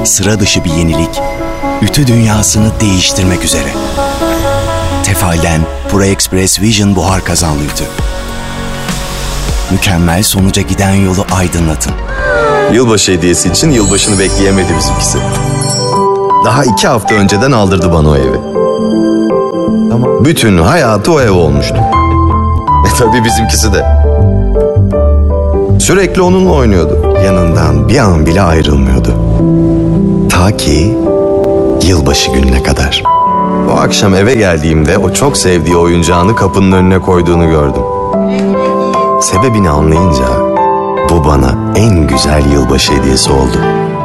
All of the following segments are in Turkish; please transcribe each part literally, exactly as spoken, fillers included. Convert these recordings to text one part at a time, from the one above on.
sıra dışı bir yenilik, ütü dünyasını değiştirmek üzere. Tefal'den ProExpress Vision buhar kazanlı ütü. Mükemmel sonuca giden yolu aydınlatın. Yılbaşı hediyesi için yılbaşını bekleyemedi bizimkisi. Daha iki hafta önceden aldırdı bana o evi. Ama bütün hayatı o ev olmuştu. E tabii bizimkisi de. Sürekli onunla oynuyordu. Yanından bir an bile ayrılmıyordu. Ta ki yılbaşı gününe kadar. O akşam eve geldiğimde o çok sevdiği oyuncağını kapının önüne koyduğunu gördüm. Sebebini anlayınca bu bana en güzel yılbaşı hediyesi oldu.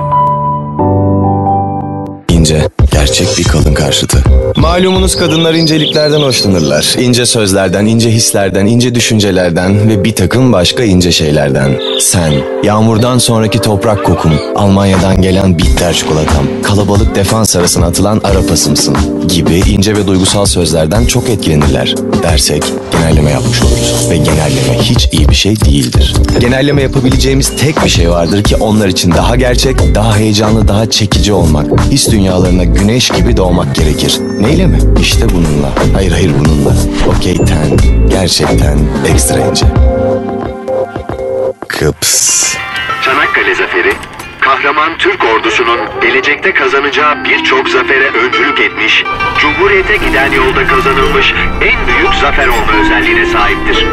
İnce, gerçek bir kadın karşıtı. Malumunuz kadınlar inceliklerden hoşlanırlar. İnce sözlerden, ince hislerden, ince düşüncelerden ve bir takım başka ince şeylerden. Sen, yağmurdan sonraki toprak kokum, Almanya'dan gelen bitter çikolatam, kalabalık defans arasına atılan arapasımsın gibi ince ve duygusal sözlerden çok etkilenirler dersek genelleme yapmış oluruz. Ve genelleme hiç iyi bir şey değildir. Genelleme yapabileceğimiz tek bir şey vardır ki onlar için daha gerçek, daha heyecanlı, daha çekici olmak. His dünyalarına güneş gibi doğmak gerekir. Neyle mi? İşte bununla. Hayır hayır bununla. Okey ten. Gerçekten ekstra ince. Kıps. Çanakkale Zaferi, kahraman Türk ordusunun gelecekte kazanacağı birçok zafere öncülük etmiş, Cumhuriyete giden yolda kazanılmış en büyük zafer olma özelliğine sahiptir.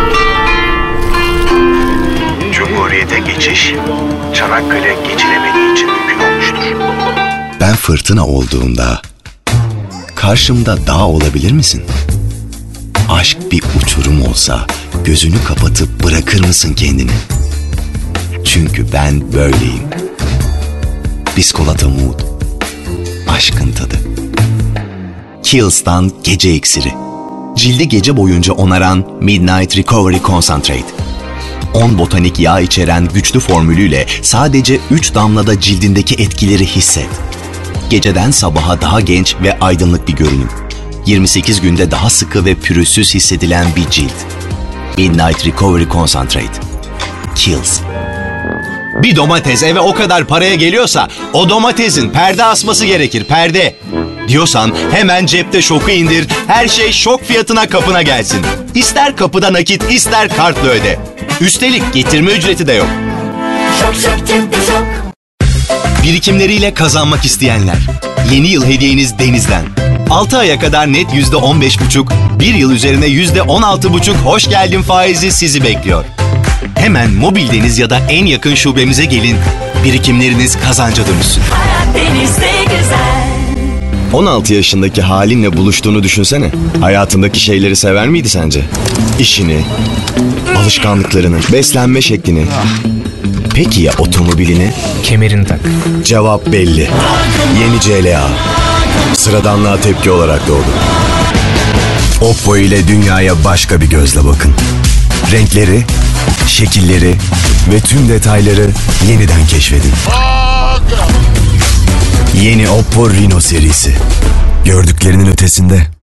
Cumhuriyete geçiş, Çanakkale geçilemediği için mümkün olmuştur. Ben fırtına olduğumda karşımda dağ olabilir misin? Aşk bir uçurum olsa gözünü kapatıp bırakır mısın kendini? Çünkü ben böyleyim. Biskolata Mood. Aşkın tadı. Kiehl's'tan gece iksiri. Cildi gece boyunca onaran Midnight Recovery Concentrate. on botanik yağ içeren güçlü formülüyle sadece üç damlada cildindeki etkileri hisset. Geceden sabaha daha genç ve aydınlık bir görünüm. yirmi sekiz günde daha sıkı ve pürüzsüz hissedilen bir cilt. Midnight Recovery Concentrate. Kiehl's. Bir domates eve o kadar paraya geliyorsa o domatesin perde asması gerekir, perde. Diyorsan hemen cepte şoku indir, her şey şok fiyatına kapına gelsin. İster kapıda nakit, ister kartla öde. Üstelik getirme ücreti de yok. Şok şok cepte şok. Birikimleriyle kazanmak isteyenler. Yeni yıl hediyeniz Deniz'den. altı aya kadar net yüzde on beş buçuk, bir yıl üzerine yüzde on altı buçuk hoş geldin faizi sizi bekliyor. Hemen Mobil Deniz ya da en yakın şubemize gelin, birikimleriniz kazanca dönüşsün. Hayat denizde güzel. on altı yaşındaki halinle buluştuğunu düşünsene. Hayatındaki şeyleri sever miydi sence? İşini, alışkanlıklarını, beslenme şeklini. Peki ya otomobilini? Kemerini tak. Cevap belli. Yeni C L A. Sıradanlığa tepki olarak doğdu. Oppo ile dünyaya başka bir gözle bakın. Renkleri, şekilleri ve tüm detayları yeniden keşfedin. Yeni Oppo Reno serisi. Gördüklerinin ötesinde.